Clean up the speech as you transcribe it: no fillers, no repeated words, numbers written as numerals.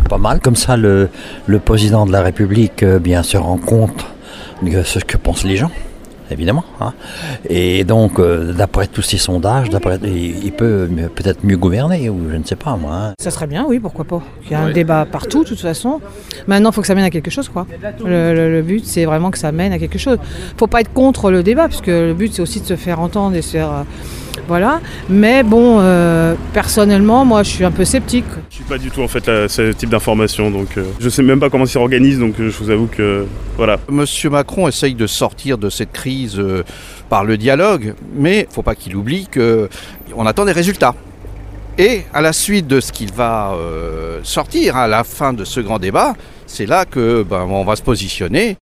pas mal. Comme ça, le président de la République bien se rend compte de ce que pensent les gens, évidemment. Hein. Et donc, d'après tous ces sondages, il peut peut-être mieux gouverner, ou je ne sais pas moi. Hein. Ça serait bien, oui, pourquoi pas. Il y a un débat partout, de toute façon. Maintenant, il faut que ça mène à quelque chose, quoi. Le but, c'est vraiment que ça mène à quelque chose. Il ne faut pas être contre le débat, puisque le but, c'est aussi de se faire entendre et se faire... voilà. Mais bon, personnellement, moi, je suis un peu sceptique. Je suis pas du tout, en fait, ce type d'information. Donc, je sais même pas comment ça s'organise, donc je vous avoue que... Voilà. Monsieur Macron essaye de sortir de cette crise par le dialogue, mais il ne faut pas qu'il oublie qu'on attend des résultats. Et à la suite de ce qu'il va sortir à la fin de ce grand débat, c'est là qu'on va se positionner.